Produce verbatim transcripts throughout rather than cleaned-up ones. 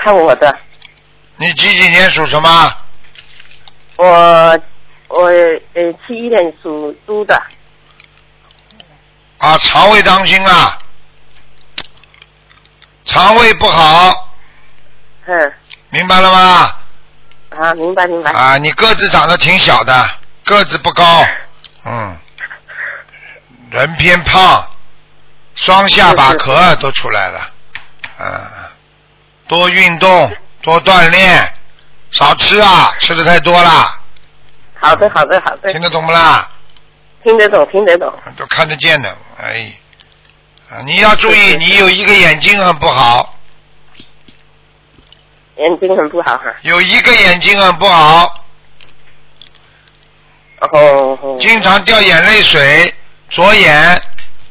看我的。 你几几年属什么？ 我我呃七一年属猪的。 啊，肠胃当心啊，肠胃不好。 嗯。 明白了吗？ 啊，明白明白。 啊，你个子长得挺小的，个子不高，嗯，人偏胖，双下巴壳都出来了，啊，多运动，多锻炼，少吃啊，吃的太多了。 好的好的好的。 听得懂不啦？ 听得懂听得懂。 都看得见的，哎，啊，你要注意，你有一个眼睛很不好。 眼睛很不好哈。 有一个眼睛很不好。 哦哦。 经常掉眼泪水，左眼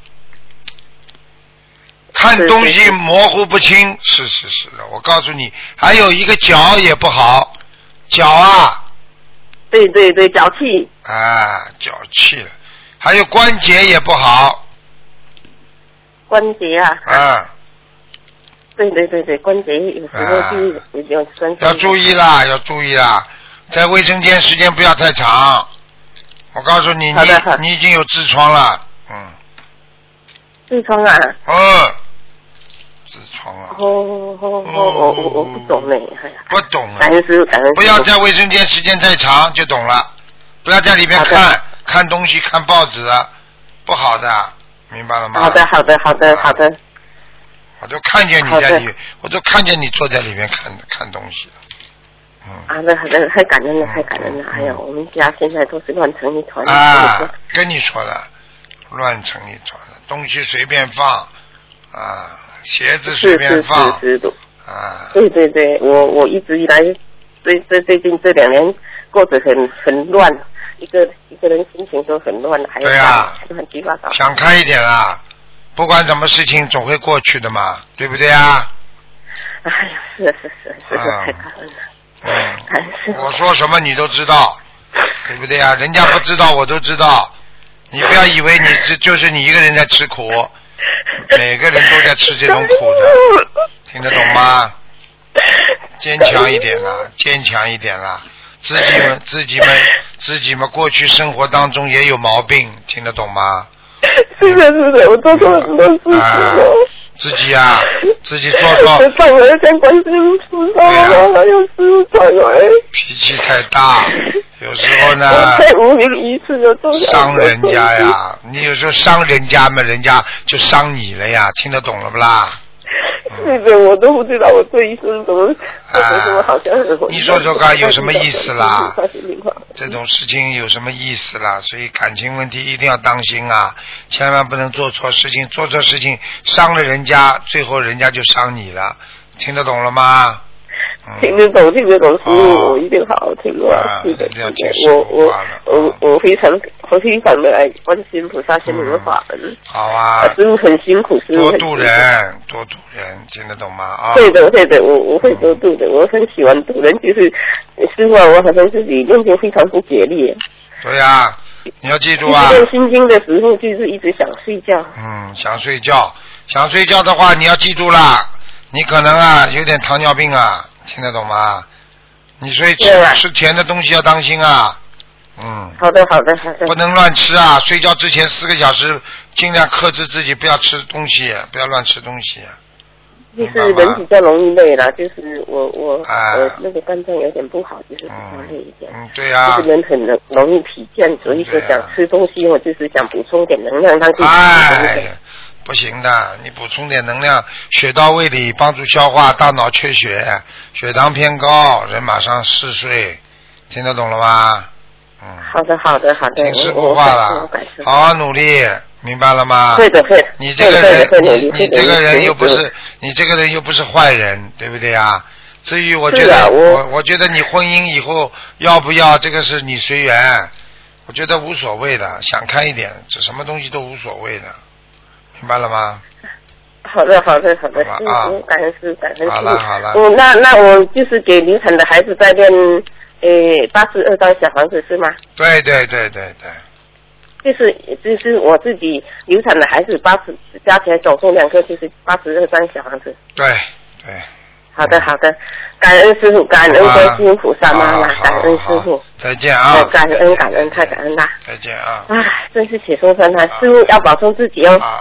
看东西模糊不清，是是是的，我告诉你，还有一个脚也不好，脚啊。 对对对，脚气。 啊，脚气了，还有关节也不好。 关节啊。 啊。 对对对对，关节有时候就有酸酸。 要注意啦，要注意啦，在卫生间时间不要太长。我告诉你，你你已经有痔疮了，嗯。 痔疮啊？ 嗯。痔疮啊。 哦哦哦，我我我不懂嘞，哎呀。 不懂啊。 感恩师父，感恩师父。 不要在卫生间时间太长就懂了，不要在里面看看东西看报纸，不好的，明白了吗？ 好的好的好的好的。 我都看见你在里，我都看见你坐在里面看看东西了。嗯。 啊，那那太感恩了，太感恩了！哎呀，我们家现在都是乱成一团。 啊，跟你说了，乱成一团了，东西随便放，啊，鞋子随便放。 是是是啊。 对对对，我我一直以来，最最最近这两年过得很很乱，一个一个人心情都很乱，还有乱七八糟。 想开一点啦。不管什么事情总会过去的嘛，对不对啊？ 哎呀，是是是是是，太感恩了。 嗯。 感恩。 我说什么你都知道，对不对啊？人家不知道我都知道，你不要以为你这就是你一个人在吃苦，每个人都在吃这种苦的，听得懂吗？坚强一点啦，坚强一点啦，自己们自己们自己们过去生活当中也有毛病，听得懂吗？ 是的，是的，我做错很多事情了。 自己啊，自己做做。 上来先关心菩萨，还有师父传来。 脾气太大，有时候呢。 我太无名一次就做伤人家呀，你有时候伤人家嘛，人家就伤你了呀，听得懂了不啦？ 是的，我都不知道我这一生怎么怎么怎么好像很。 你说说看，有什么意思啦？这种事情有什么意思啦？所以感情问题一定要当心啊，千万不能做错事情，做错事情伤了人家，最后人家就伤你了，听得懂了吗？ 听得懂，听得懂，师父，我一定好好听话。是的，我我我我非常我非常的爱观世音菩萨心灵的法门。 好啊。 师父很辛苦，师父多度人，多度人，听得懂吗？啊。 对的，对的，我我会多度的，我很喜欢度人，就是师父啊，我好像自己念经非常不竭力。 对呀，你要记住啊。 念心经的时候，就是一直想睡觉。 嗯，想睡觉，想睡觉的话，你要记住啦，你可能啊有点糖尿病啊。听得懂吗？你所以吃吃甜的东西要当心啊。嗯。 好的，好的，好的。 不能乱吃啊！睡觉之前四个小时，尽量克制自己，不要吃东西，不要乱吃东西。 就是人比较容易累啦，就是我我我那个肝脏有点不好，就是比较累一点。 嗯，对呀。 就是人很容易疲倦，所以说想吃东西，我就是想补充点能量，让自己。 哎。不行的，你补充点能量，血到胃里帮助消化，大脑缺血，血糖偏高，人马上嗜睡，听得懂了吗？嗯。 好的，好的，好的。 听师傅话了，好好努力，明白了吗？ 对的，对的。 你这个人，你你这个人又不是，你这个人又不是坏人，对不对呀？至于我觉得，我我觉得你婚姻以后要不要，这个是你随缘，我觉得无所谓的，想开一点，这什么东西都无所谓的。明白了吗？ 好的，好的，好的，师父，感恩师，感恩师。 好了，好了。 我那那我就是给流产的孩子在练，呃，八十二张小房子是吗？ 对对对对对。 就是就是我自己流产的孩子八十加起来总共两个就是八十二张小房子。 对对。 好的好的，感恩师傅，感恩观世音菩萨妈妈，感恩师傅。 再见啊！ 感恩感恩太感恩啦！ 再见啊！ 唉，真是雪中送炭，师傅要保重自己哦。